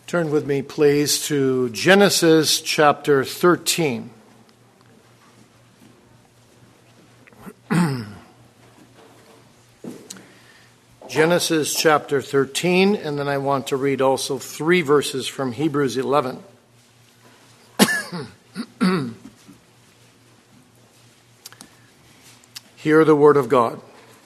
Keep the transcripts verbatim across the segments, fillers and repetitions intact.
Turn with me, please, to Genesis chapter thirteen. Genesis chapter thirteen, and then I want to read also three verses from Hebrews eleven. Hear the word of God.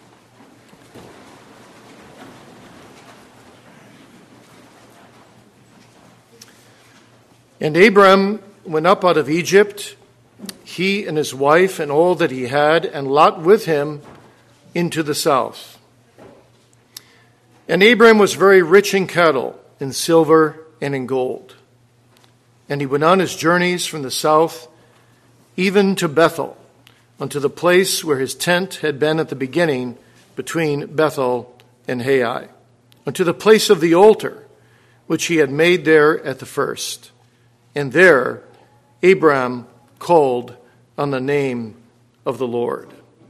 And Abram went up out of Egypt, he and his wife and all that he had, and Lot with him into the south. And Abram was very rich in cattle, in silver, and in gold. And he went on his journeys from the south, even to Bethel, unto the place where his tent had been at the beginning, between Bethel and Hai, unto the place of the altar, which he had made there at the first. And there Abram called on the name of the Lord.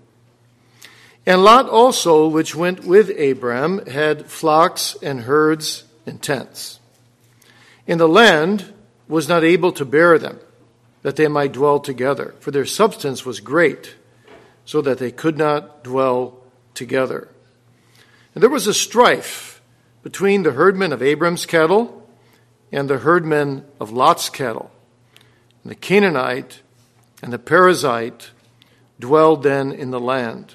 And Lot also, which went with Abram, had flocks and herds and tents. And the land was not able to bear them, that they might dwell together, for their substance was great, so that they could not dwell together. And there was a strife between the herdmen of Abram's cattle and the herdmen of Lot's cattle. And the Canaanite and the Perizzite dwelled then in the land.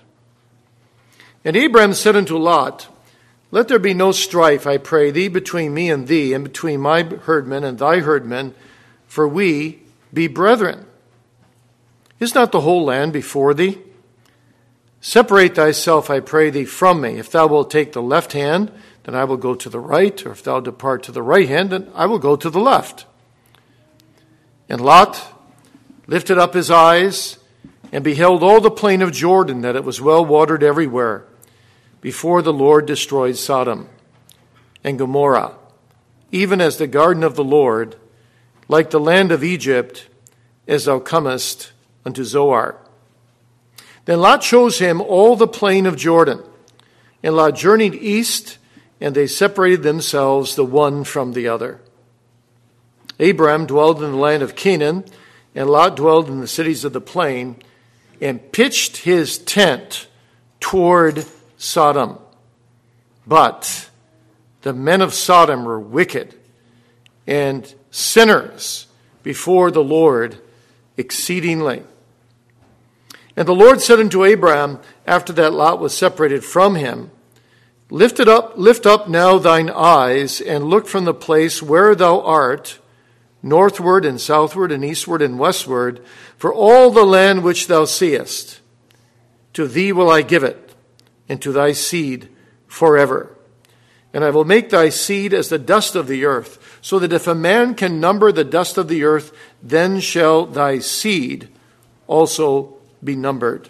And Abram said unto Lot, Let there be no strife, I pray thee, between me and thee, and between my herdmen and thy herdmen, for we be brethren. Is not the whole land before thee? Separate thyself, I pray thee, from me. If thou wilt take the left hand, then I will go to the right, or if thou depart to the right hand, then I will go to the left. And Lot lifted up his eyes and beheld all the plain of Jordan, that it was well watered everywhere, before the Lord destroyed Sodom and Gomorrah, even as the garden of the Lord, like the land of Egypt, as thou comest unto Zoar. Then Lot chose him all the plain of Jordan, and Lot journeyed east, and they separated themselves the one from the other. Abram dwelled in the land of Canaan, and Lot dwelled in the cities of the plain, and pitched his tent toward Sodom. But the men of Sodom were wicked and sinners before the Lord exceedingly. And the Lord said unto Abram, after that Lot was separated from him, Lift it up, lift up now thine eyes, and look from the place where thou art, northward and southward and eastward and westward, for all the land which thou seest. To thee will I give it, and to thy seed forever. And I will make thy seed as the dust of the earth, so that if a man can number the dust of the earth, then shall thy seed also be numbered.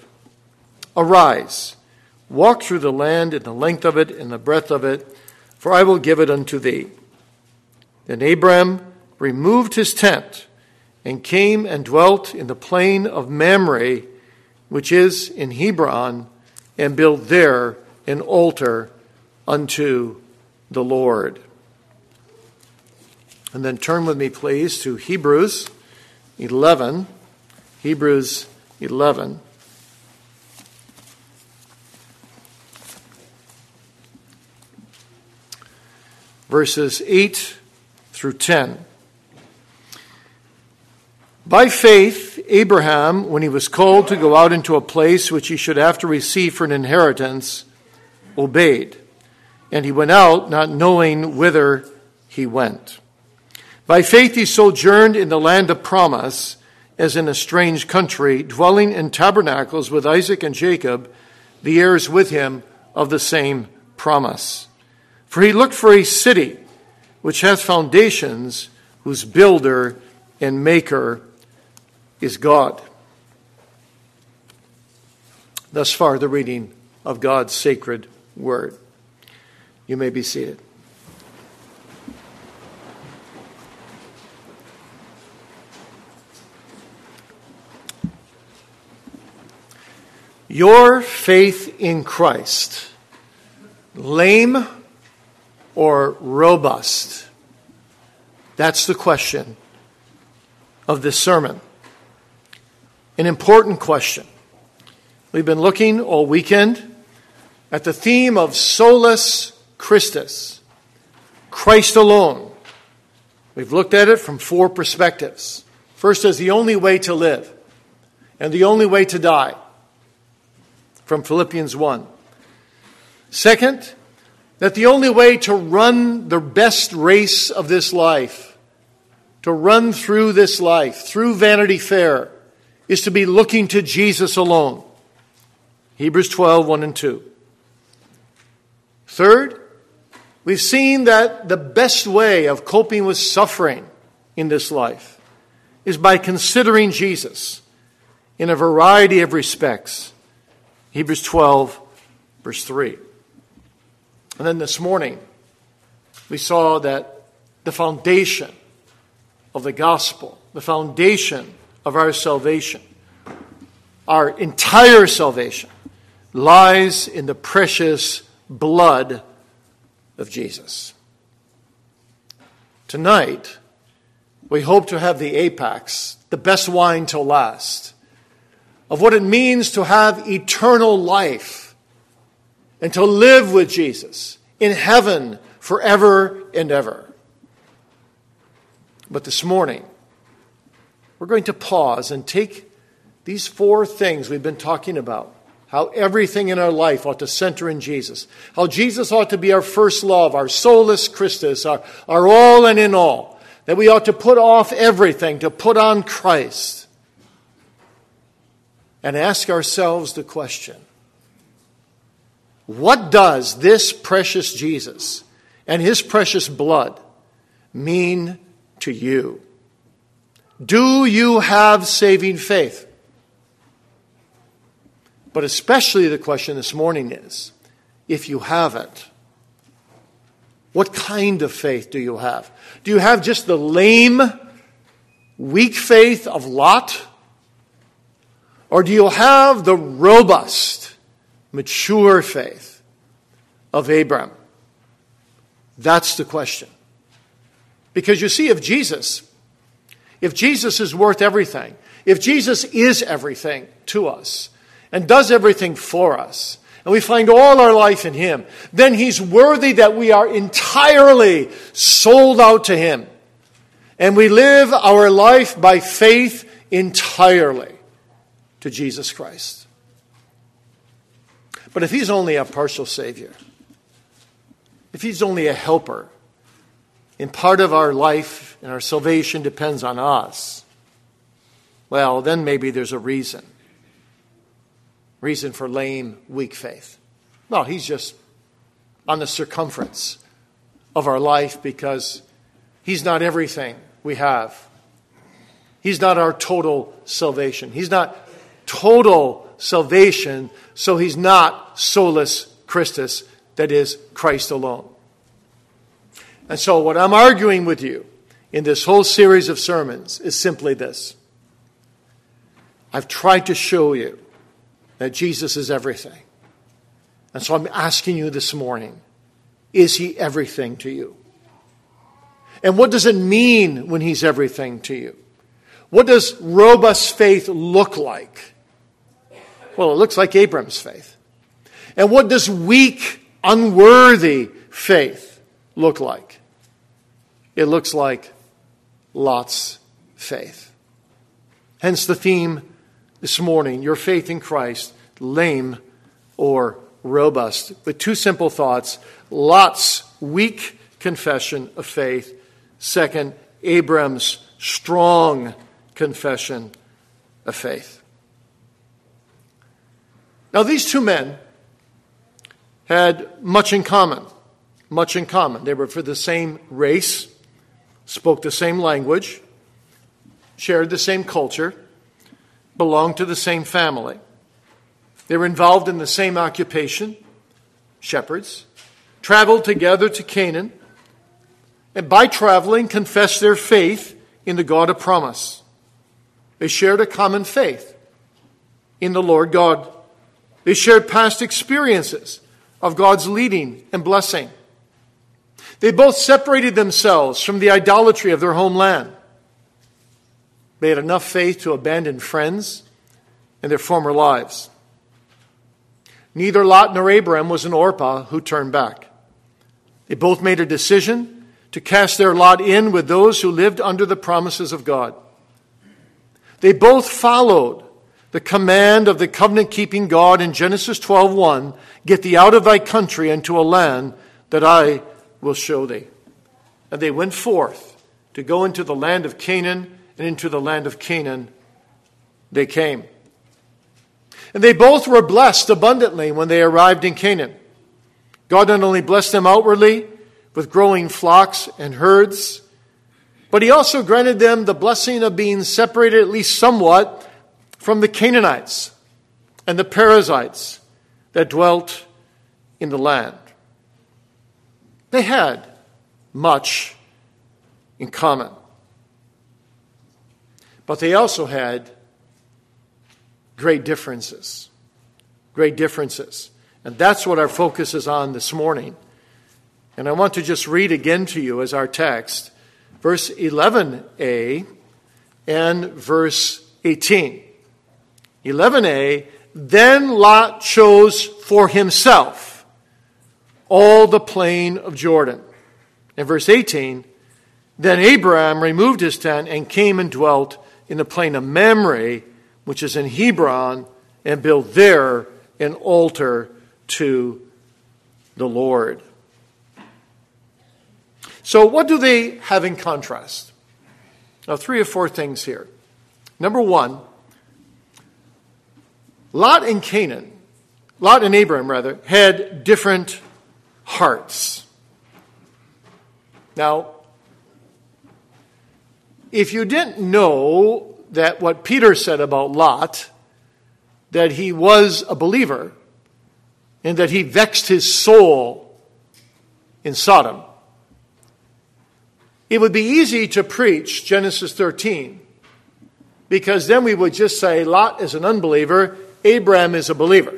Arise, walk through the land in the length of it and the breadth of it, for I will give it unto thee. Then Abram removed his tent and came and dwelt in the plain of Mamre, which is in Hebron, and built there an altar unto the Lord. And then turn with me, please, to Hebrews eleven. Hebrews eleven. Verses eight through ten. By faith, Abraham, when he was called to go out into a place which he should after receive for an inheritance, obeyed. And he went out, not knowing whither he went. By faith he sojourned in the land of promise, as in a strange country, dwelling in tabernacles with Isaac and Jacob, the heirs with him of the same promise. For he looked for a city which hath foundations, whose builder and maker is God. Thus far, the reading of God's sacred word. You may be seated. Your faith in Christ, lame or robust, That's the question of this sermon. An important question. We've been looking all weekend at the theme of solus Christus, Christ alone. We've looked at it from four perspectives. First, as the only way to live and the only way to die, from Philippians one. Second, that the only way to run the best race of this life, to run through this life, through Vanity Fair, is to be looking to Jesus alone. Hebrews twelve, one and two. Third, we've seen that the best way of coping with suffering in this life is by considering Jesus in a variety of respects. Hebrews twelve, verse three. And then this morning, we saw that the foundation of the gospel, the foundation of our salvation, our entire salvation, lies in the precious blood of Jesus. Tonight, we hope to have the apex, the best wine to last, of what it means to have eternal life and to live with Jesus in heaven forever and ever. But this morning, we're going to pause and take these four things we've been talking about. How everything in our life ought to center in Jesus. How Jesus ought to be our first love, our solus Christus, our, our all and in all. That we ought to put off everything, to put on Christ. And ask ourselves the question, what does this precious Jesus and his precious blood mean to you? Do you have saving faith? But especially the question this morning is, if you haven't, what kind of faith do you have? Do you have just the lame, weak faith of Lot? Or do you have the robust, mature faith of Abram? That's the question. Because you see, if Jesus, if Jesus is worth everything, if Jesus is everything to us, and does everything for us, and we find all our life in him, then he's worthy that we are entirely sold out to him. And we live our life by faith entirely to Jesus Christ. But if he's only a partial Savior, if he's only a helper, and part of our life and our salvation depends on us, well, then maybe there's a reason. Reason for lame, weak faith. No, he's just on the circumference of our life because he's not everything we have. He's not our total salvation. He's not total salvation, so he's not solus Christus, that is, Christ alone. And so what I'm arguing with you in this whole series of sermons is simply this. I've tried to show you that Jesus is everything. And so I'm asking you this morning, is he everything to you? And what does it mean when he's everything to you? What does robust faith look like? Well, it looks like Abram's faith. And what does weak, unworthy faith look like? It looks like Lot's faith. Hence the theme this morning, your faith in Christ, lame or robust. With two simple thoughts, Lot's weak confession of faith. Second, Abram's strong confession of faith. Now these two men had much in common. Much in common. They were for the same race, spoke the same language, shared the same culture, belonged to the same family. They were involved in the same occupation, shepherds, traveled together to Canaan, and by traveling confessed their faith in the God of promise. They shared a common faith in the Lord God. They shared past experiences of God's leading and blessing. They both separated themselves from the idolatry of their homeland. They had enough faith to abandon friends and their former lives. Neither Lot nor Abram was an Orpah who turned back. They both made a decision to cast their lot in with those who lived under the promises of God. They both followed the command of the covenant-keeping God in Genesis twelve one, "Get thee out of thy country and to a land that I will show thee." And they went forth to go into the land of Canaan, and into the land of Canaan they came. And they both were blessed abundantly when they arrived in Canaan. God not only blessed them outwardly with growing flocks and herds, but he also granted them the blessing of being separated at least somewhat from the Canaanites and the Perizzites that dwelt in the land. They had much in common. But they also had great differences. Great differences. And that's what our focus is on this morning. And I want to just read again to you as our text, verse eleven a and verse eighteen. eleven a, "Then Lot chose for himself all the plain of Jordan." And verse eighteen, "Then Abraham removed his tent and came and dwelt in the plain of Mamre, which is in Hebron, and built there an altar to the Lord." So what do they have in contrast? Now, three or four things here. Number one, Lot and Canaan, Lot and Abraham, rather, had different hearts. Now, if you didn't know that what Peter said about Lot, that he was a believer and that he vexed his soul in Sodom, it would be easy to preach Genesis thirteen, because then we would just say Lot is an unbeliever, Abraham is a believer.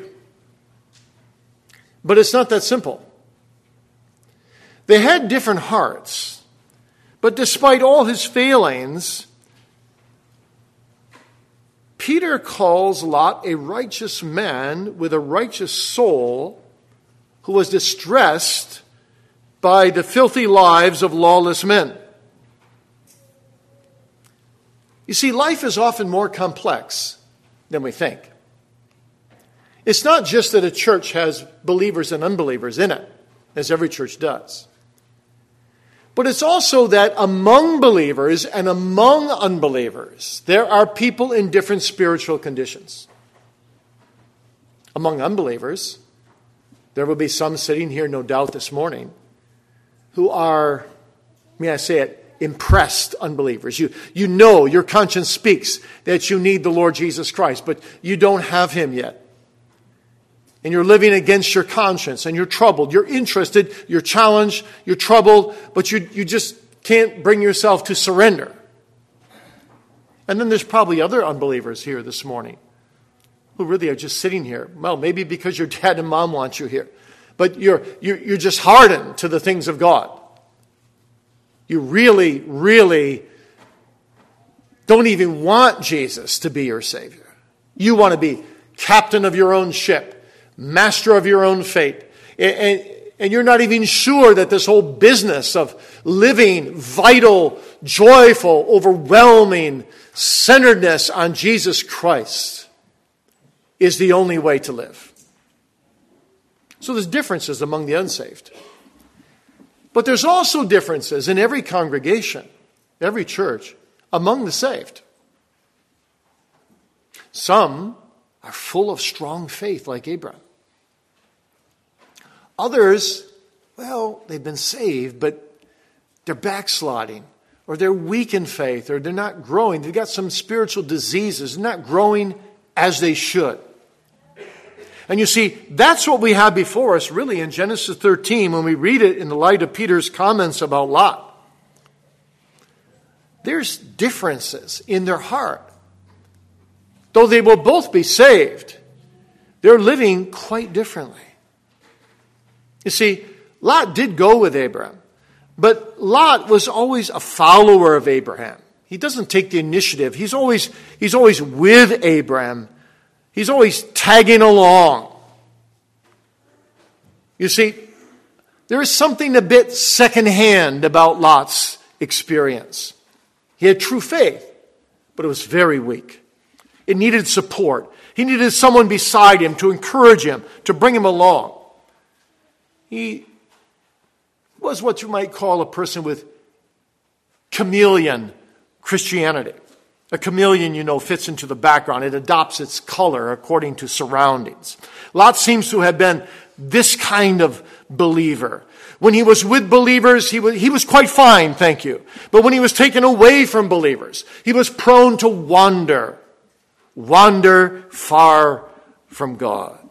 But it's not that simple. They had different hearts, but despite all his failings, Peter calls Lot a righteous man with a righteous soul who was distressed by the filthy lives of lawless men. You see, life is often more complex than we think. It's not just that a church has believers and unbelievers in it, as every church does. But it's also that among believers and among unbelievers, there are people in different spiritual conditions. Among unbelievers, there will be some sitting here, no doubt, this morning, who are, may I say it, impressed unbelievers. You, you know, your conscience speaks that you need the Lord Jesus Christ, but you don't have him yet. And you're living against your conscience, and you're troubled. You're interested, you're challenged, you're troubled, but you, you just can't bring yourself to surrender. And then there's probably other unbelievers here this morning who really are just sitting here. Well, maybe because your dad and mom want you here. But you're, you're, you're just hardened to the things of God. You really, really don't even want Jesus to be your Savior. You want to be captain of your own ship, master of your own fate. And, and, and you're not even sure that this whole business of living vital, joyful, overwhelming centeredness on Jesus Christ is the only way to live. So there's differences among the unsaved. But there's also differences in every congregation, every church, among the saved. Some are full of strong faith like Abraham. Others, well, they've been saved, but they're backsliding, or they're weak in faith, or they're not growing. They've got some spiritual diseases, they're not growing as they should. And you see, that's what we have before us really in Genesis thirteen when we read it in the light of Peter's comments about Lot. There's differences in their heart. Though they will both be saved, they're living quite differently. You see, Lot did go with Abraham, But Lot was always a follower of Abraham. He doesn't take the initiative. He's always, he's always with Abraham. He's always tagging along. You see, there is something a bit secondhand about Lot's experience. He had true faith, but it was very weak. It needed support. He needed someone beside him to encourage him, to bring him along. He was what you might call a person with chameleon Christianity. A chameleon, you know, fits into the background. It adopts its color according to surroundings. Lot seems to have been this kind of believer. When he was with believers, he was, he was quite fine, thank you. But when he was taken away from believers, he was prone to wander. Wander far from God.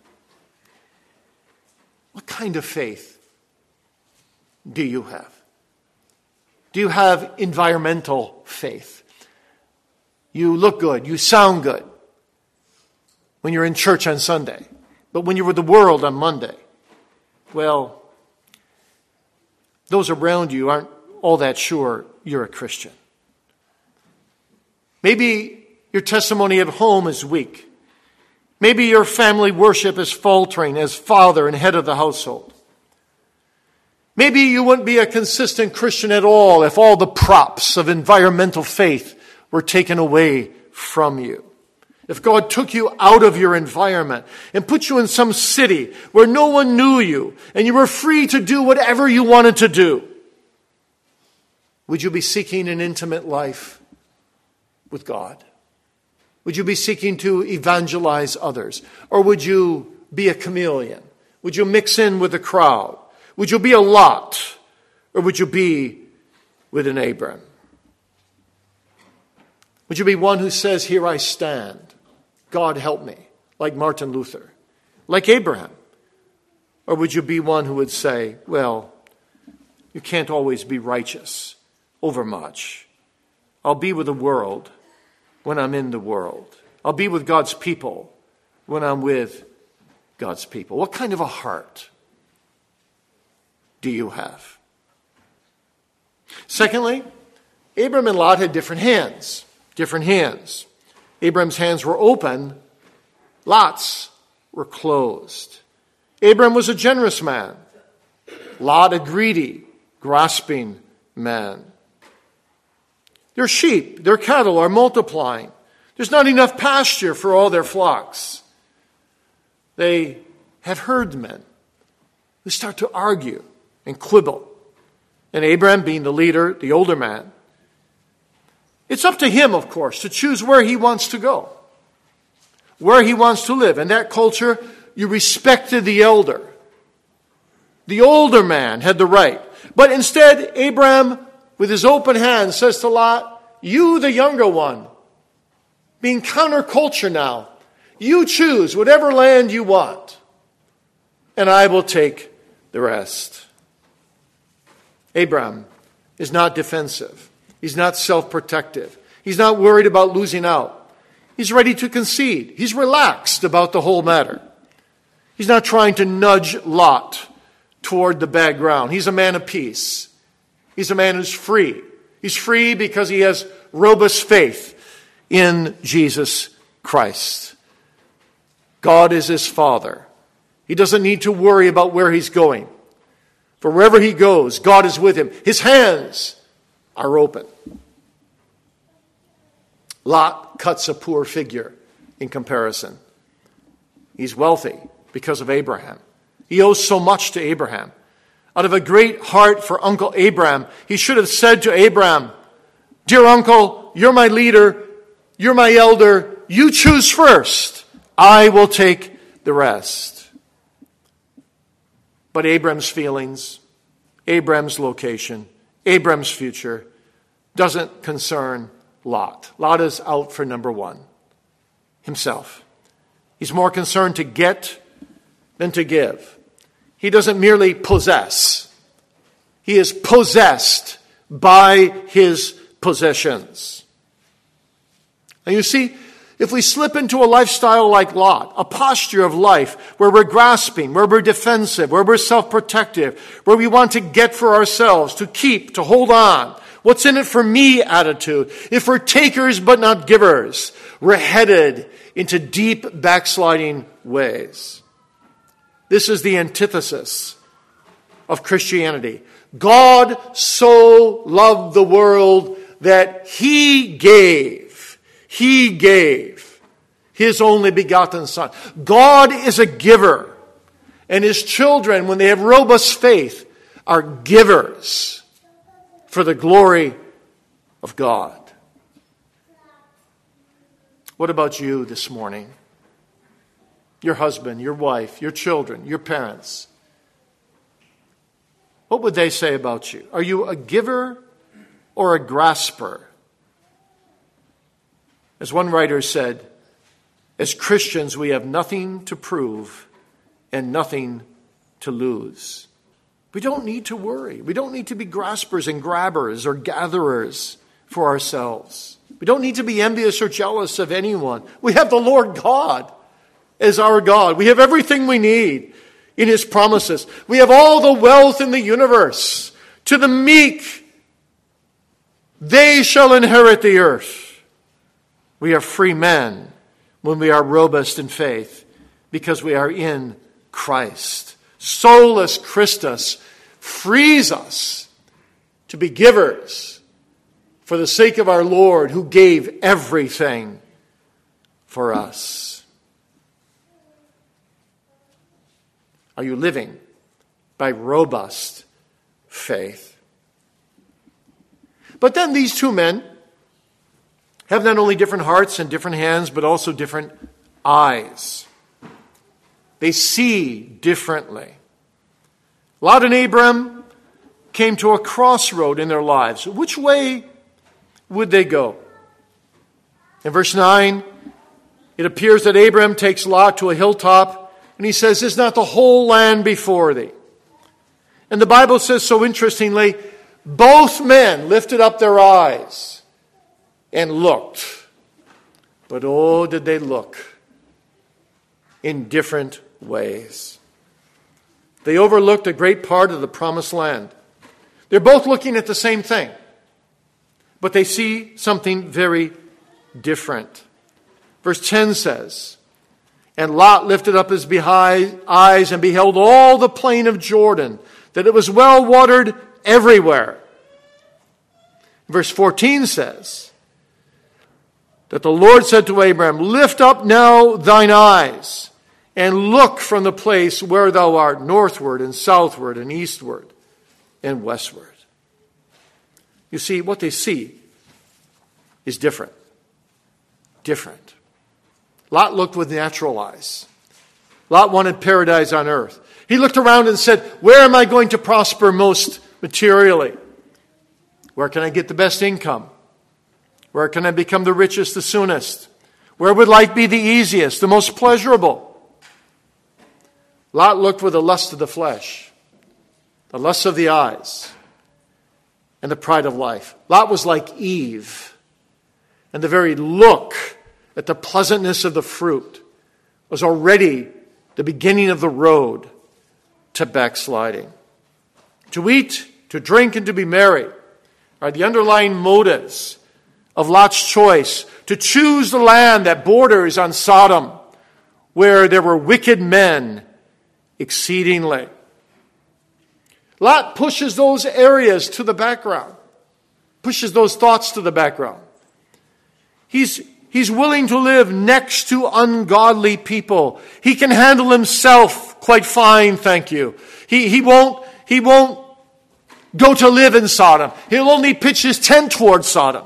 What kind of faith do you have? Do you have environmental faith? You look good, you sound good when you're in church on Sunday, but when you're with the world on Monday, well, those around you aren't all that sure you're a Christian. Maybe your testimony at home is weak. Maybe your family worship is faltering as father and head of the household. Maybe you wouldn't be a consistent Christian at all if all the props of environmental faith were taken away from you. If God took you out of your environment and put you in some city where no one knew you and you were free to do whatever you wanted to do, would you be seeking an intimate life with God? Would you be seeking to evangelize others? Or would you be a chameleon? Would you mix in with the crowd? Would you be a Lot? Or would you be with an Abram? Would you be one who says, "Here I stand. God help me," like Martin Luther, like Abraham? Or would you be one who would say, "Well, you can't always be righteous overmuch. I'll be with the world when I'm in the world. I'll be with God's people when I'm with God's people"? What kind of a heart do you have? Secondly, Abram and Lot had different hands. Different hands. Abram's hands were open. Lot's were closed. Abram was a generous man. Lot a greedy, grasping man. Their sheep, their cattle are multiplying. There's not enough pasture for all their flocks. They have herdsmen who start to argue and quibble. And Abram, being the leader, the older man, it's up to him, of course, to choose where he wants to go, where he wants to live. In that culture, you respected the elder. The older man had the right. But instead, Abram, with his open hand, says to Lot, "You, the younger one, being counterculture now, you choose whatever land you want, and I will take the rest." Abram is not defensive. He's not self-protective. He's not worried about losing out. He's ready to concede. He's relaxed about the whole matter. He's not trying to nudge Lot toward the bad ground. He's a man of peace. He's a man who's free. He's free because he has robust faith in Jesus Christ. God is his Father. He doesn't need to worry about where he's going. For wherever he goes, God is with him. His hands are open. Lot cuts a poor figure in comparison. He's wealthy because of Abraham. He owes so much to Abraham. Out of a great heart for Uncle Abraham, he should have said to Abraham, "Dear uncle, you're my leader, you're my elder, you choose first. I will take the rest." But Abraham's feelings, Abraham's location, Abram's future doesn't concern Lot. Lot is out for number one, himself. He's more concerned to get than to give. He doesn't merely possess. He is possessed by his possessions. And you see, if we slip into a lifestyle like Lot, a posture of life where we're grasping, where we're defensive, where we're self-protective, where we want to get for ourselves, to keep, to hold on, what's in it for me attitude, if we're takers but not givers, we're headed into deep backsliding ways. This is the antithesis of Christianity. God so loved the world that He gave, He gave His only begotten Son. God is a giver, and His children, when they have robust faith, are givers for the glory of God. What about you this morning? Your husband, your wife, your children, your parents. What would they say about you? Are you a giver or a grasper? As one writer said, as Christians, we have nothing to prove and nothing to lose. We don't need to worry. We don't need to be graspers and grabbers or gatherers for ourselves. We don't need to be envious or jealous of anyone. We have the Lord God as our God. We have everything we need in His promises. We have all the wealth in the universe. To the meek, they shall inherit the earth. We are free men when we are robust in faith because we are in Christ. Solus Christus frees us to be givers for the sake of our Lord who gave everything for us. Are you living by robust faith? But then these two men have not only different hearts and different hands, but also different eyes. They see differently. Lot and Abram came to a crossroad in their lives. Which way would they go? In verse nine, it appears that Abram takes Lot to a hilltop, and he says, "Is not the whole land before thee?" And the Bible says so interestingly, both men lifted up their eyes and looked. But oh, did they look in different ways. They overlooked a great part of the promised land. They're both looking at the same thing, but they see something very different. Verse ten says, "And Lot lifted up his eyes and beheld all the plain of Jordan, that it was well watered everywhere." Verse fourteen says that the Lord said to Abraham, "Lift up now thine eyes and look from the place where thou art northward and southward and eastward and westward." You see, what they see is different. Different. Lot looked with natural eyes. Lot wanted paradise on earth. He looked around and said, "Where am I going to prosper most materially? Where can I get the best income? Where can I become the richest the soonest? Where would life be the easiest, the most pleasurable?" Lot looked with the lust of the flesh, the lust of the eyes, and the pride of life. Lot was like Eve, and the very look at the pleasantness of the fruit was already the beginning of the road to backsliding. To eat, to drink, and to be merry are the underlying motives of Lot's choice to choose the land that borders on Sodom, where there were wicked men exceedingly. Lot pushes those areas to the background, pushes those thoughts to the background. He's He's willing to live next to ungodly people. He can handle himself quite fine, thank you. He, he won't, he won't go to live in Sodom. He'll only pitch his tent towards Sodom.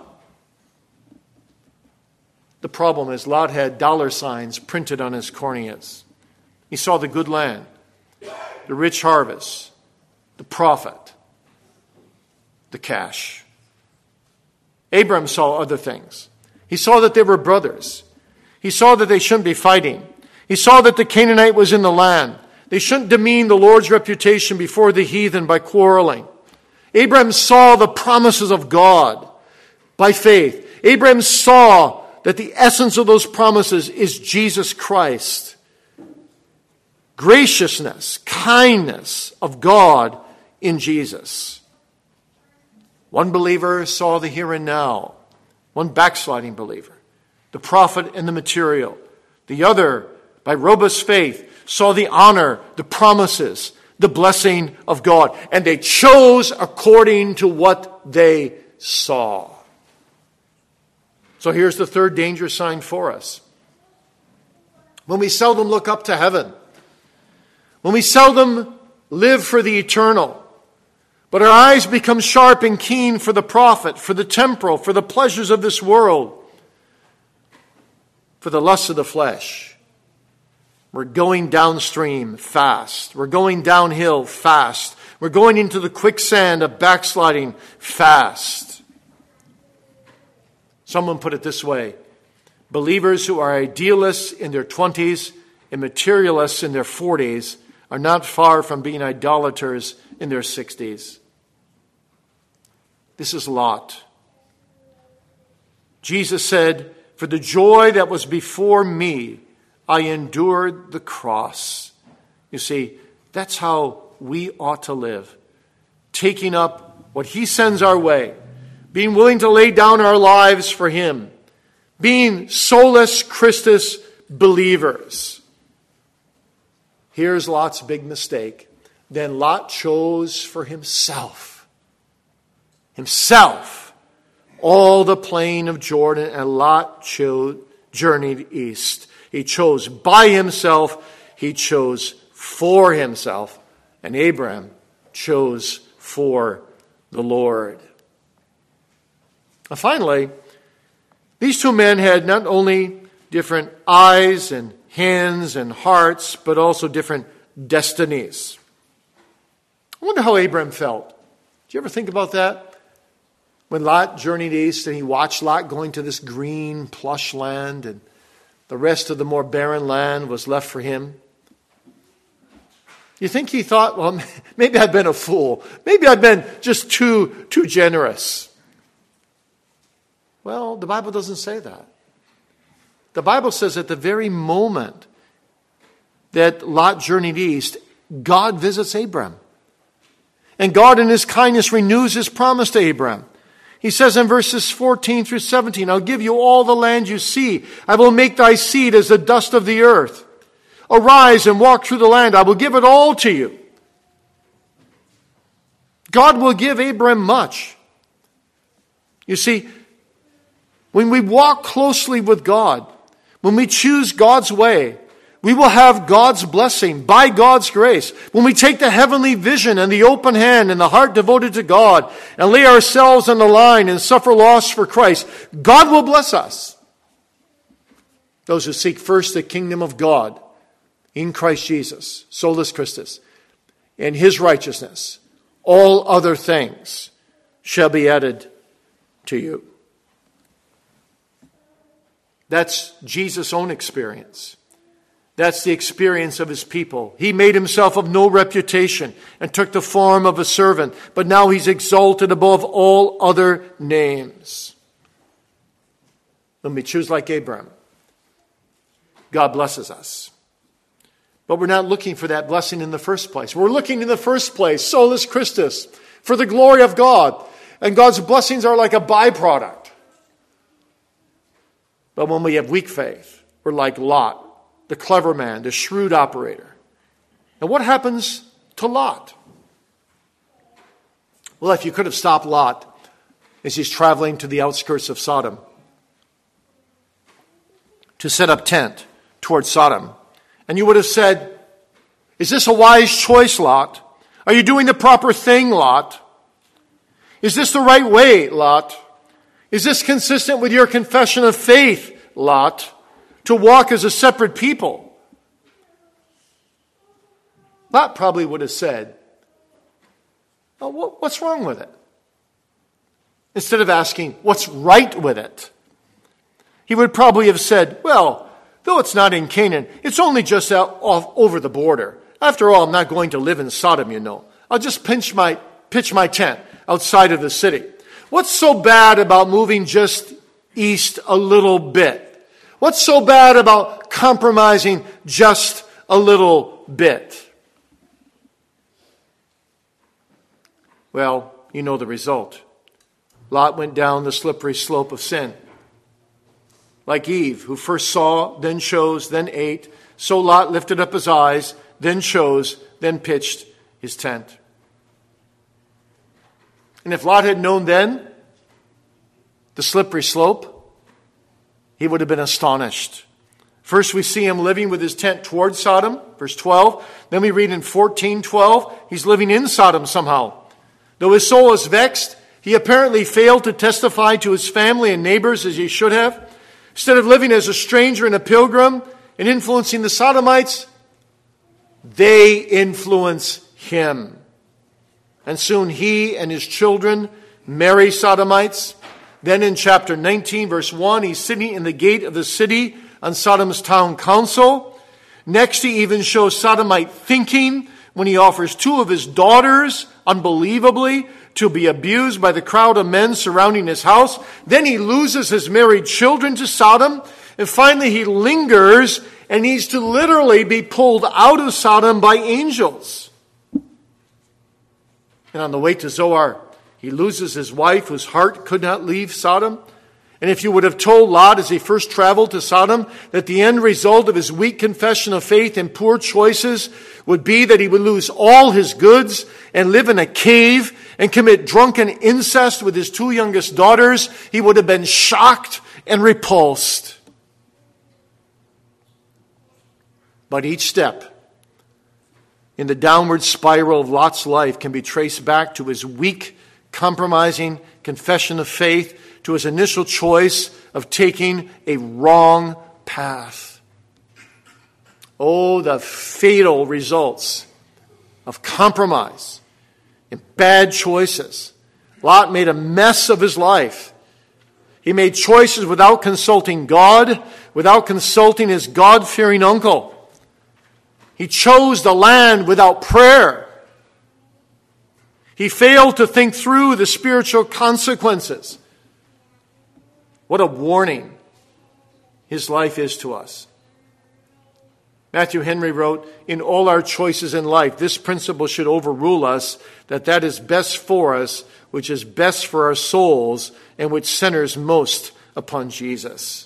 The problem is Lot had dollar signs printed on his corneas. He saw the good land, the rich harvest, the profit, the cash. Abram saw other things. He saw that they were brothers. He saw that they shouldn't be fighting. He saw that the Canaanite was in the land. They shouldn't demean the Lord's reputation before the heathen by quarreling. Abraham saw the promises of God by faith. Abraham saw that the essence of those promises is Jesus Christ. Graciousness, kindness of God in Jesus. One believer saw the here and now. One backsliding believer. The prophet and the material. The other, by robust faith, saw the honor, the promises, the blessing of God. And they chose according to what they saw. So here's the third danger sign for us. When we seldom look up to heaven, when we seldom live for the eternal, but our eyes become sharp and keen for the profit, for the temporal, for the pleasures of this world, for the lusts of the flesh, we're going downstream fast. We're going downhill fast. We're going into the quicksand of backsliding fast. Someone put it this way: believers who are idealists in their twenties and materialists in their forties are not far from being idolaters in their sixties. This is Lot. Jesus said, "For the joy that was before me, I endured the cross." You see, that's how we ought to live. Taking up what He sends our way. Being willing to lay down our lives for Him. Being solus Christus believers. Here's Lot's big mistake. Then Lot chose for himself. Himself. All the plain of Jordan, and Lot chose, journeyed east. He chose by himself. He chose for himself. And Abraham chose for the Lord. And finally, these two men had not only different eyes and hands and hearts, but also different destinies. I wonder how Abraham felt. Do you ever think about that? When Lot journeyed east and he watched Lot going to this green, plush land, and the rest of the more barren land was left for him. You think he thought, well, maybe I've been a fool. Maybe I've been just too, too generous. Well, the Bible doesn't say that. The Bible says at the very moment that Lot journeyed east, God visits Abraham. And God in His kindness renews His promise to Abraham. He says in verses fourteen through seventeen, "I'll give you all the land you see. I will make thy seed as the dust of the earth. Arise and walk through the land. I will give it all to you." God will give Abraham much. You see, when we walk closely with God, when we choose God's way, we will have God's blessing by God's grace. When we take the heavenly vision and the open hand and the heart devoted to God and lay ourselves on the line and suffer loss for Christ, God will bless us. Those who seek first the kingdom of God in Christ Jesus, solus Christus, and His righteousness, all other things shall be added to you. That's Jesus' own experience. That's the experience of His people. He made Himself of no reputation and took the form of a servant, but now He's exalted above all other names. When we choose like Abraham, God blesses us. But we're not looking for that blessing in the first place. We're looking in the first place, solus Christus, for the glory of God. And God's blessings are like a byproduct. But when we have weak faith, we're like Lot, the clever man, the shrewd operator. And what happens to Lot? Well, if you could have stopped Lot as he's traveling to the outskirts of Sodom to set up tent towards Sodom, and you would have said, "Is this a wise choice, Lot? Are you doing the proper thing, Lot? Is this the right way, Lot? Is this consistent with your confession of faith, Lot, to walk as a separate people?" Lot probably would have said, "Oh, what's wrong with it?" Instead of asking, "What's right with it?" He would probably have said, "Well, though it's not in Canaan, it's only just out off over the border. After all, I'm not going to live in Sodom, you know. I'll just pinch my, pitch my tent outside of the city. What's so bad about moving just east a little bit. What's so bad about compromising just a little bit? Well, you know the result. Lot went down the slippery slope of sin. Like Eve, who first saw, then chose, then ate, so Lot lifted up his eyes, then chose, then pitched his tent. And if Lot had known then the slippery slope, he would have been astonished. First we see him living with his tent toward Sodom, verse twelve. Then we read in fourteen twelve, he's living in Sodom somehow. Though his soul is vexed, he apparently failed to testify to his family and neighbors as he should have. Instead of living as a stranger and a pilgrim and influencing the Sodomites, they influence him. And soon he and his children marry Sodomites. Then in chapter nineteen, verse one, he's sitting in the gate of the city on Sodom's town council. Next, he even shows Sodomite thinking when he offers two of his daughters, unbelievably, to be abused by the crowd of men surrounding his house. Then he loses his married children to Sodom. And finally, he lingers and needs to literally be pulled out of Sodom by angels. And on the way to Zoar, he loses his wife whose heart could not leave Sodom. And if you would have told Lot as he first traveled to Sodom that the end result of his weak confession of faith and poor choices would be that he would lose all his goods and live in a cave and commit drunken incest with his two youngest daughters, he would have been shocked and repulsed. But each step in the downward spiral of Lot's life can be traced back to his weak, compromising confession of faith, to his initial choice of taking a wrong path. Oh, the fatal results of compromise and bad choices. Lot made a mess of his life. He made choices without consulting God, without consulting his God-fearing uncle. He chose the land without prayer. He failed to think through the spiritual consequences. What a warning his life is to us. Matthew Henry wrote, "In all our choices in life, this principle should overrule us, that that is best for us, which is best for our souls, and which centers most upon Jesus."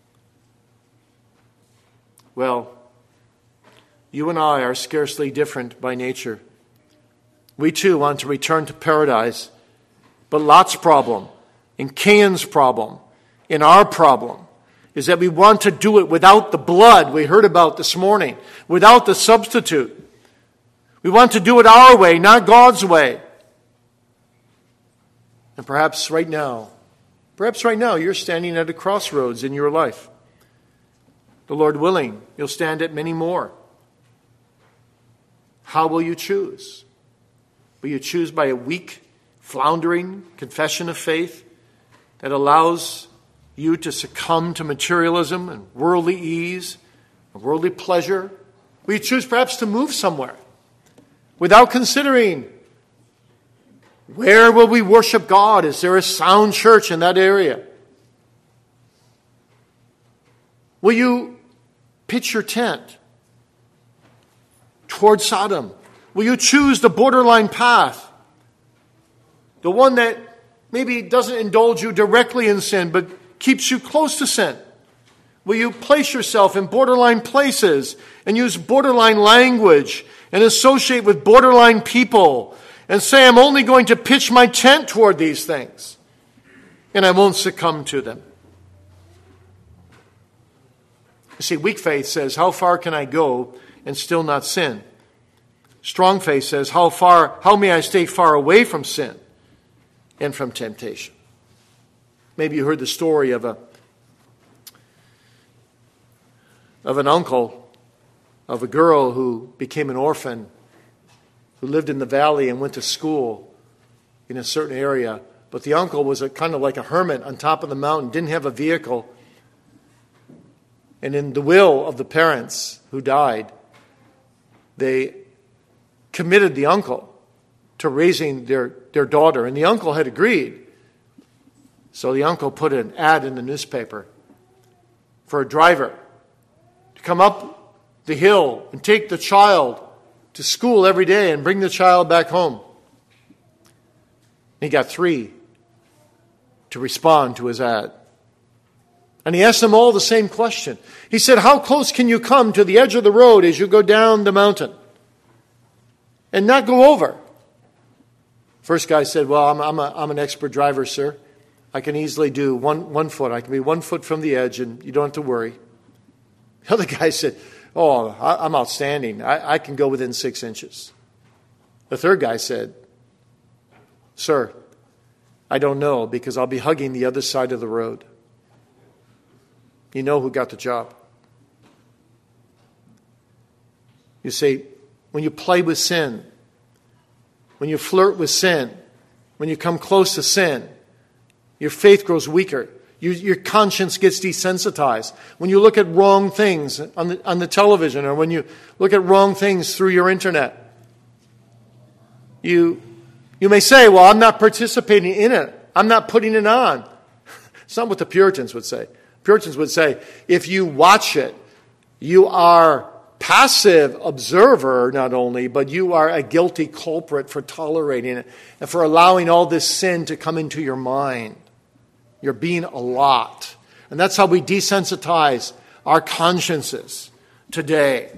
Well, you and I are scarcely different by nature. We too want to return to paradise. But Lot's problem, and Cain's problem, and our problem, is that we want to do it without the blood we heard about this morning, without the substitute. We want to do it our way, not God's way. And perhaps right now, perhaps right now you're standing at a crossroads in your life. The Lord willing, you'll stand at many more. How will you choose? Will you choose by a weak, floundering confession of faith that allows you to succumb to materialism and worldly ease, and worldly pleasure? Will you choose perhaps to move somewhere without considering, where will we worship God? Is there a sound church in that area? Will you pitch your tent toward Sodom? Will you choose the borderline path? The one that maybe doesn't indulge you directly in sin, but keeps you close to sin? Will you place yourself in borderline places and use borderline language and associate with borderline people and say, I'm only going to pitch my tent toward these things and I won't succumb to them? You see, weak faith says, how far can I go and still not sin? Strong faith says, how far, how may I stay far away from sin and from temptation? Maybe you heard the story of a of an uncle of a girl who became an orphan, who lived in the valley and went to school in a certain area. But the uncle was a, kind of like a hermit on top of the mountain, didn't have a vehicle. And in the will of the parents who died, they committed the uncle to raising their, their daughter. And the uncle had agreed. So the uncle put an ad in the newspaper for a driver to come up the hill and take the child to school every day and bring the child back home. He got three to respond to his ad. And he asked them all the same question. He said, how close can you come to the edge of the road as you go down the mountain and not go over? First guy said, well, I'm, I'm, a, I'm an expert driver, sir. I can easily do one, one foot. I can be one foot from the edge and you don't have to worry. The other guy said, oh, I, I'm outstanding. I, I can go within six inches. The third guy said, sir, I don't know because I'll be hugging the other side of the road. You know who got the job. You see, when you play with sin, when you flirt with sin, when you come close to sin, your faith grows weaker. You, your conscience gets desensitized. When you look at wrong things on the, on the television or when you look at wrong things through your internet, you, you may say, well, I'm not participating in it. I'm not putting it on. It's not what the Puritans would say. Puritans would say, if you watch it, you are passive observer not only, but you are a guilty culprit for tolerating it and for allowing all this sin to come into your mind. You're being a lot. And that's how we desensitize our consciences today.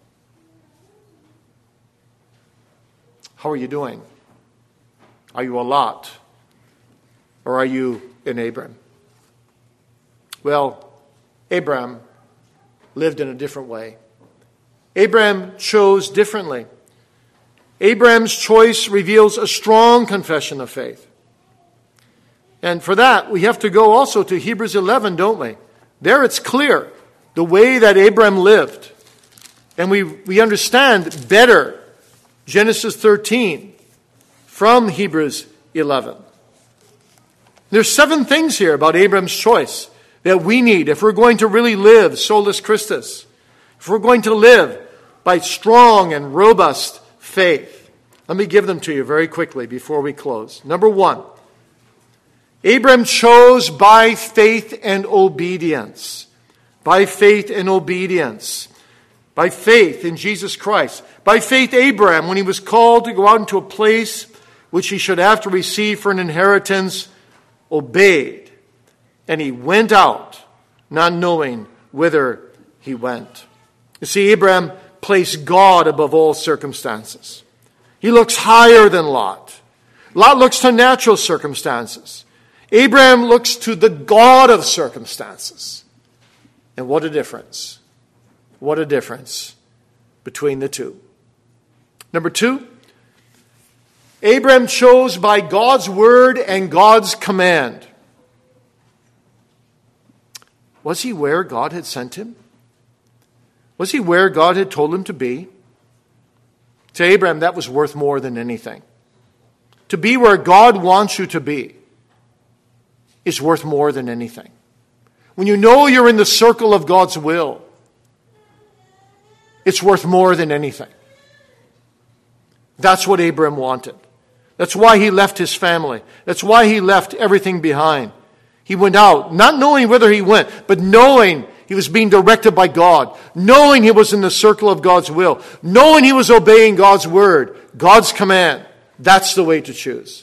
How are you doing? Are you a lot? Or are you an Abram? Well, Abram lived in a different way. Abram chose differently. Abram's choice reveals a strong confession of faith. And for that, we have to go also to Hebrews eleven, don't we? There it's clear the way that Abram lived. And we, we understand better Genesis thirteen from Hebrews eleven. There's seven things here about Abram's choice that we need if we're going to really live solus Christus, if we're going to live by strong and robust faith. Let me give them to you very quickly before we close. Number one, Abram chose by faith and obedience. By faith and obedience. By faith in Jesus Christ. By faith, Abram, when he was called to go out into a place which he should have to receive for an inheritance, obeyed. And he went out, not knowing whither he went. You see, Abram placed God above all circumstances. He looks higher than Lot. Lot looks to natural circumstances. Abraham looks to the God of circumstances. And what a difference. What a difference between the two. Number two, Abraham chose by God's word and God's command. Was he where God had sent him? Was he where God had told him to be? To Abraham, that was worth more than anything. To be where God wants you to be is worth more than anything. When you know you're in the circle of God's will, it's worth more than anything. That's what Abraham wanted. That's why he left his family. That's why he left everything behind. He went out, not knowing whither he went, but knowing he was being directed by God, knowing he was in the circle of God's will, knowing he was obeying God's word, God's command. That's the way to choose.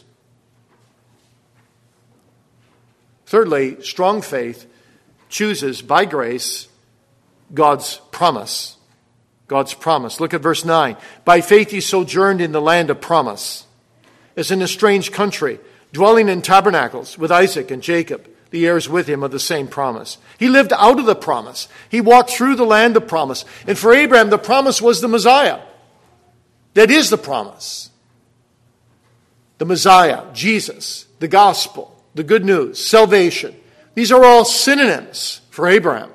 Thirdly, strong faith chooses by grace God's promise. God's promise. Look at verse nine. By faith he sojourned in the land of promise, as in a strange country, dwelling in tabernacles with Isaac and Jacob, the heirs with him of the same promise. He lived out of the promise. He walked through the land of promise. And for Abraham, the promise was the Messiah. That is the promise. The Messiah, Jesus, the gospel, the good news, salvation. These are all synonyms for Abraham.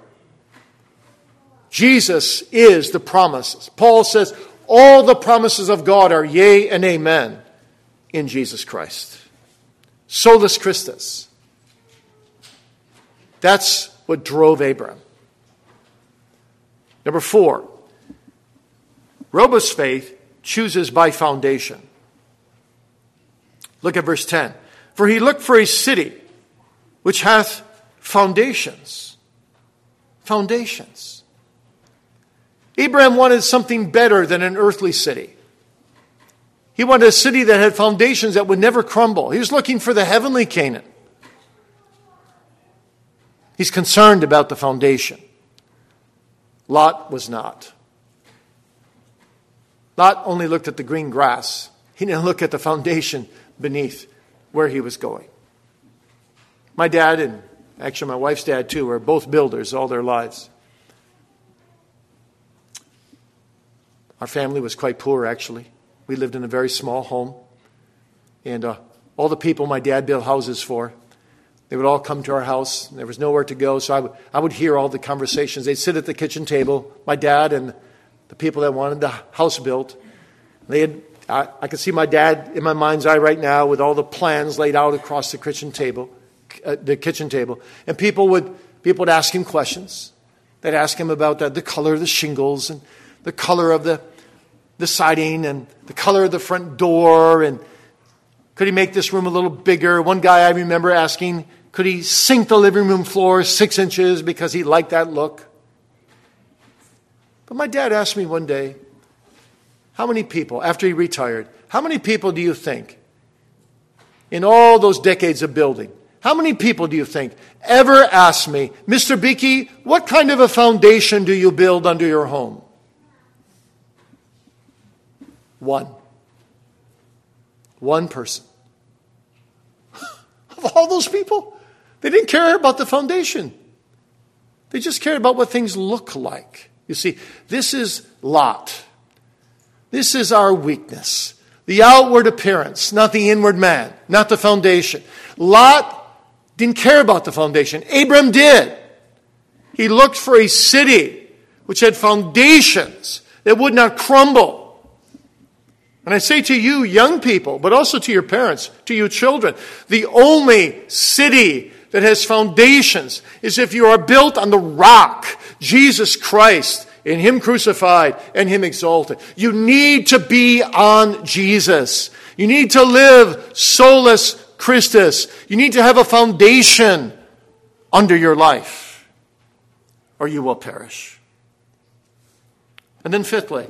Jesus is the promises. Paul says all the promises of God are yea and amen in Jesus Christ. Solus Christus. That's what drove Abraham. Number four, robust faith chooses by foundation. Look at verse ten. For he looked for a city which hath foundations. Foundations. Abraham wanted something better than an earthly city. He wanted a city that had foundations that would never crumble. He was looking for the heavenly Canaan. He's concerned about the foundation. Lot was not. Lot only looked at the green grass. He didn't look at the foundation beneath where he was going. My dad, and actually my wife's dad too, were both builders all their lives. Our family was quite poor, actually. We lived in a very small home. And uh, all the people my dad built houses for, they would all come to our house. There was nowhere to go, so I would, I would hear all the conversations. They'd sit at the kitchen table, my dad and the people that wanted the house built. They had, I, I could see my dad in my mind's eye right now with all the plans laid out across the kitchen table, uh, the kitchen table. And people would people would ask him questions. They'd ask him about the, the color of the shingles and the color of the the siding and the color of the front door, and could he make this room a little bigger? One guy I remember asking, could he sink the living room floor six inches because he liked that look? But my dad asked me one day, how many people, after he retired, how many people do you think, in all those decades of building, how many people do you think ever asked me, Mister Beakey, what kind of a foundation do you build under your home? One. One person. Of all those people, they didn't care about the foundation. They just cared about what things look like. You see, this is Lot. This is our weakness. The outward appearance, not the inward man, not the foundation. Lot didn't care about the foundation. Abram did. He looked for a city which had foundations that would not crumble. And I say to you, young people, but also to your parents, to you children, the only city that has foundations is if you are built on the rock, Jesus Christ, and Him crucified and Him exalted. You need to be on Jesus. You need to live solus Christus. You need to have a foundation under your life, or you will perish. And then fifthly,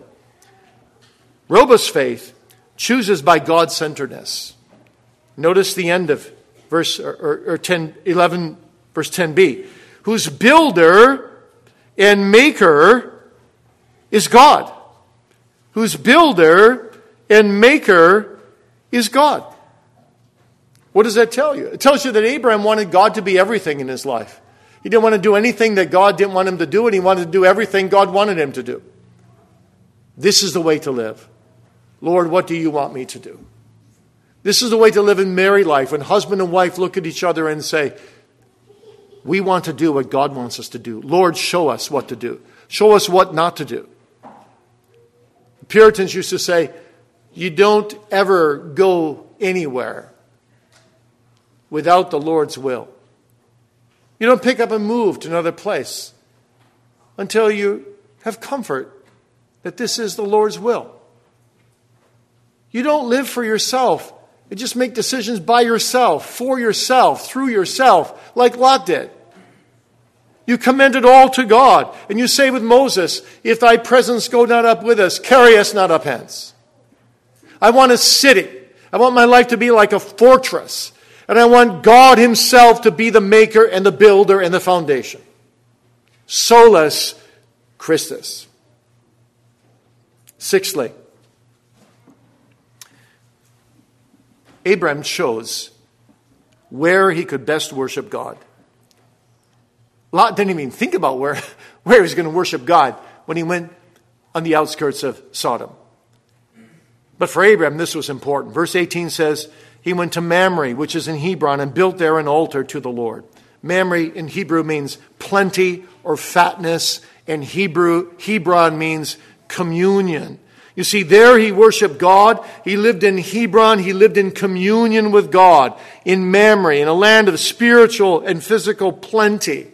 robust faith chooses by God-centeredness. Notice the end of verse or, or, or ten, eleven, verse ten b. Whose builder and maker is God. Whose builder and maker is God. What does that tell you? It tells you that Abraham wanted God to be everything in his life. He didn't want to do anything that God didn't want him to do, and he wanted to do everything God wanted him to do. This is the way to live. Lord, what do you want me to do? This is the way to live in married life, when husband and wife look at each other and say, we want to do what God wants us to do. Lord, show us what to do. Show us what not to do. The Puritans used to say, you don't ever go anywhere without the Lord's will. You don't pick up and move to another place until you have comfort that this is the Lord's will. You don't live for yourself and just make decisions by yourself, for yourself, through yourself, like Lot did. You commend it all to God, and you say with Moses, if thy presence go not up with us, carry us not up hence. I want a city. I want my life to be like a fortress. And I want God Himself to be the maker and the builder and the foundation. Solus Christus. Sixthly, Abraham chose where he could best worship God. Lot didn't even think about where, where he was going to worship God when he went on the outskirts of Sodom. But for Abraham, this was important. Verse eighteen says, he went to Mamre, which is in Hebron, and built there an altar to the Lord. Mamre in Hebrew means plenty or fatness, and Hebrew Hebron means communion. You see, there he worshiped God. He lived in Hebron. He lived in communion with God in Mamre, in a land of spiritual and physical plenty.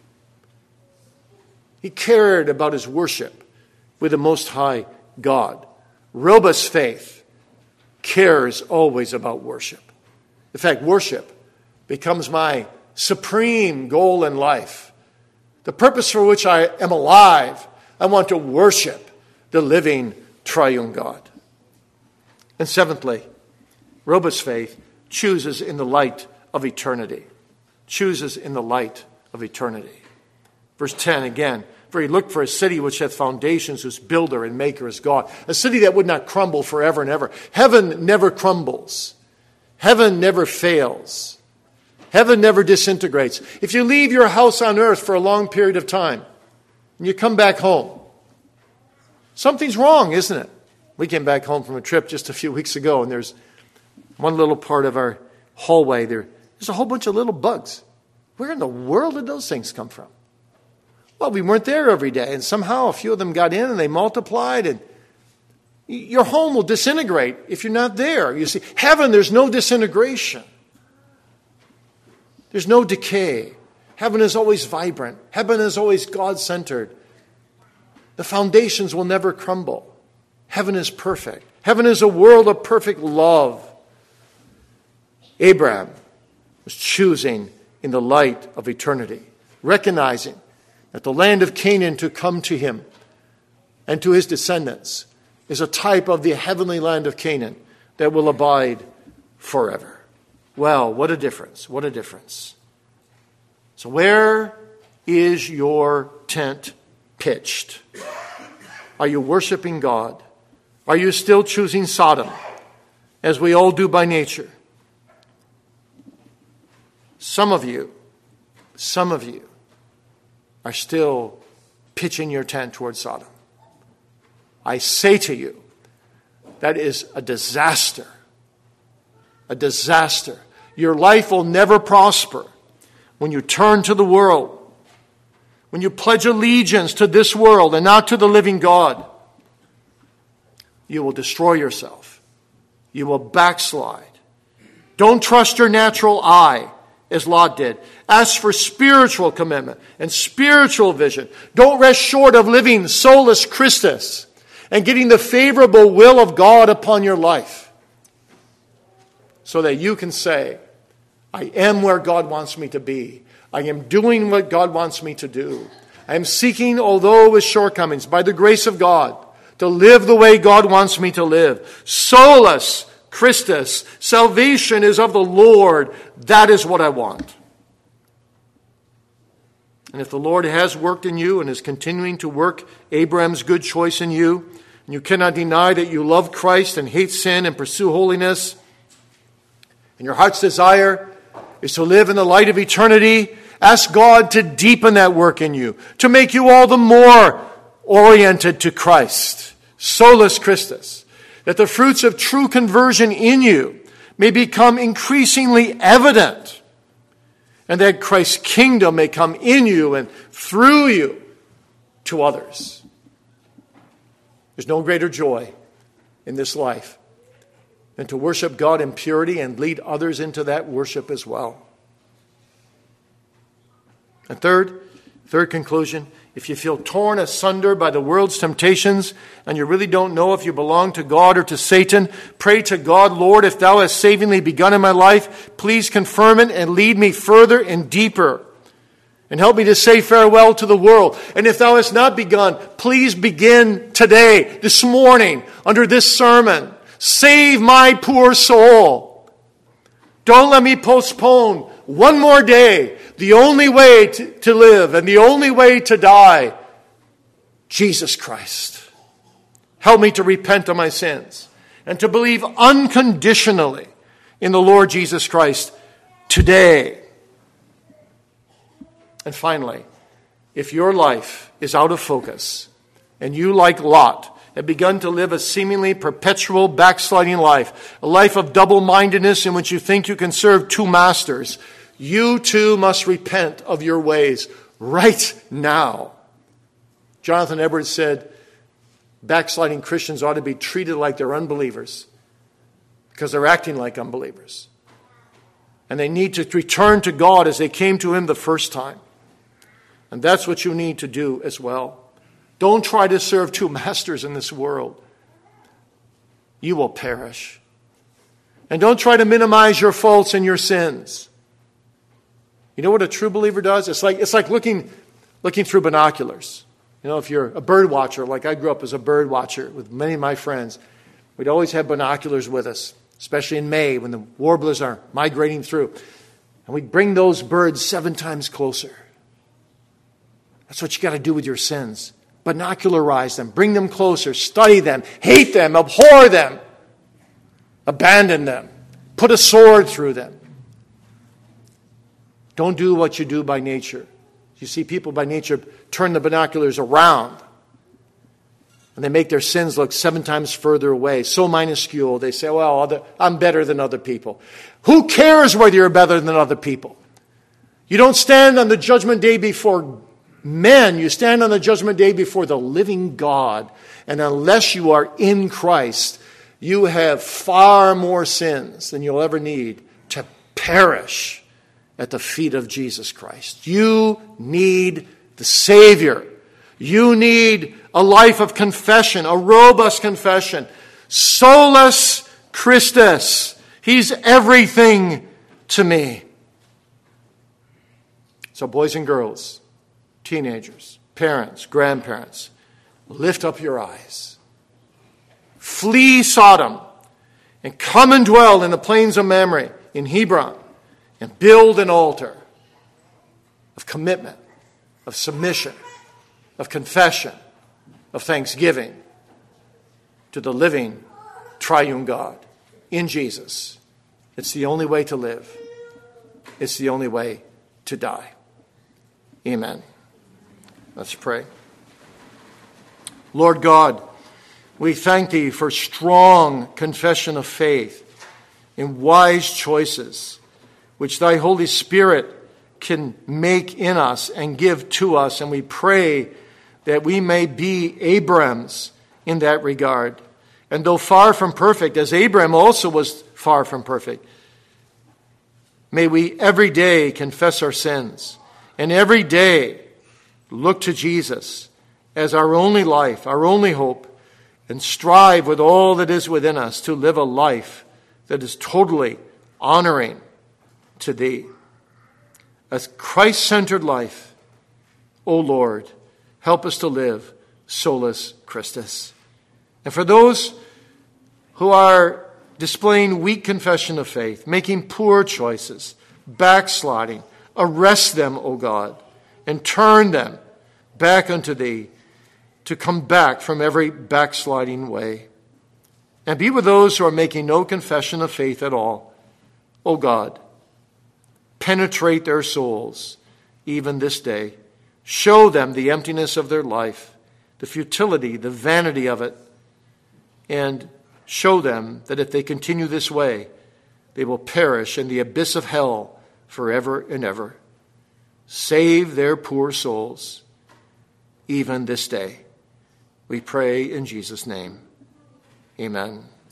He cared about his worship with the Most High God. Robust faith cares always about worship. In fact, worship becomes my supreme goal in life, the purpose for which I am alive. I want to worship the living triune God. And seventhly, robust faith chooses in the light of eternity. Chooses in the light of eternity. Verse ten again, for he looked for a city which hath foundations, whose builder and maker is God. A city that would not crumble forever and ever. Heaven never crumbles. Heaven never fails. Heaven never disintegrates. If you leave your house on earth for a long period of time and you come back home, something's wrong, isn't it? We came back home from a trip just a few weeks ago, and there's one little part of our hallway there. There's a whole bunch of little bugs. Where in the world did those things come from? Well, we weren't there every day, and somehow a few of them got in and they multiplied, and your home will disintegrate if you're not there. You see, heaven, there's no disintegration. There's no decay. Heaven is always vibrant. Heaven is always God-centered. The foundations will never crumble. Heaven is perfect. Heaven is a world of perfect love. Abraham was choosing in the light of eternity, recognizing that the land of Canaan to come to him and to his descendants is a type of the heavenly land of Canaan that will abide forever. Well, what a difference. What a difference. So where is your tent pitched? Are you worshiping God? Are you still choosing Sodom, as we all do by nature? Some of you, some of you are still pitching your tent towards Sodom. I say to you, that is a disaster. A disaster. Your life will never prosper when you turn to the world, when you pledge allegiance to this world and not to the living God. You will destroy yourself. You will backslide. Don't trust your natural eye, as Lot did. Ask for spiritual commitment and spiritual vision. Don't rest short of living solus Christus and getting the favorable will of God upon your life, so that you can say, I am where God wants me to be. I am doing what God wants me to do. I am seeking, although with shortcomings, by the grace of God, to live the way God wants me to live. Solus Christus. Salvation is of the Lord. That is what I want. And if the Lord has worked in you and is continuing to work Abraham's good choice in you, and you cannot deny that you love Christ and hate sin and pursue holiness, and your heart's desire is to live in the light of eternity, ask God to deepen that work in you, to make you all the more oriented to Christ. Solus Christus. That the fruits of true conversion in you may become increasingly evident, and that Christ's kingdom may come in you and through you to others. There's no greater joy in this life than to worship God in purity and lead others into that worship as well. And third, third conclusion, if you feel torn asunder by the world's temptations and you really don't know if you belong to God or to Satan, pray to God, Lord, if thou hast savingly begun in my life, please confirm it and lead me further and deeper. And help me to say farewell to the world. And if thou hast not begun, please begin today, this morning, under this sermon. Save my poor soul. Don't let me postpone one more day. The only way to, to live and the only way to die, Jesus Christ. Help me to repent of my sins and to believe unconditionally in the Lord Jesus Christ today. And finally, if your life is out of focus and you, like Lot, have begun to live a seemingly perpetual backsliding life, a life of double-mindedness in which you think you can serve two masters, you too must repent of your ways right now. Jonathan Edwards said, backsliding Christians ought to be treated like they're unbelievers because they're acting like unbelievers. And they need to return to God as they came to Him the first time. And that's what you need to do as well. Don't try to serve two masters in this world. You will perish. And don't try to minimize your faults and your sins. You know what a true believer does? It's like it's like looking looking through binoculars. You know, if you're a bird watcher, like I grew up as a bird watcher with many of my friends, we'd always have binoculars with us, especially in May when the warblers are migrating through. And we'd bring those birds seven times closer. That's what you got to do with your sins. Binocularize them, bring them closer, study them, hate them, abhor them, abandon them, put a sword through them. Don't do what you do by nature. You see people by nature turn the binoculars around and they make their sins look seven times further away, so minuscule. They say, well, other, I'm better than other people. Who cares whether you're better than other people? You don't stand on the judgment day before men. You stand on the judgment day before the living God. And unless you are in Christ, you have far more sins than you'll ever need to perish at the feet of Jesus Christ. You need the Savior. You need a life of confession, a robust confession. Solus Christus. He's everything to me. So boys and girls, teenagers, parents, grandparents, lift up your eyes. Flee Sodom and come and dwell in the plains of Mamre, in Hebron, and build an altar of commitment, of submission, of confession, of thanksgiving to the living triune God in Jesus. It's the only way to live. It's the only way to die. Amen. Let's pray. Lord God, we thank Thee for strong confession of faith and wise choices which Thy Holy Spirit can make in us and give to us. And we pray that we may be Abrahams in that regard. And though far from perfect, as Abraham also was far from perfect, may we every day confess our sins and every day look to Jesus as our only life, our only hope, and strive with all that is within us to live a life that is totally honoring to Thee. A Christ-centered life, O Lord, help us to live solus Christus. And for those who are displaying weak confession of faith, making poor choices, backsliding, arrest them, O God, and turn them back unto Thee to come back from every backsliding way. And be with those who are making no confession of faith at all. O God, penetrate their souls even this day. Show them the emptiness of their life, the futility, the vanity of it, and show them that if they continue this way, they will perish in the abyss of hell forever and ever. Save their poor souls even this day. We pray in Jesus' name. Amen.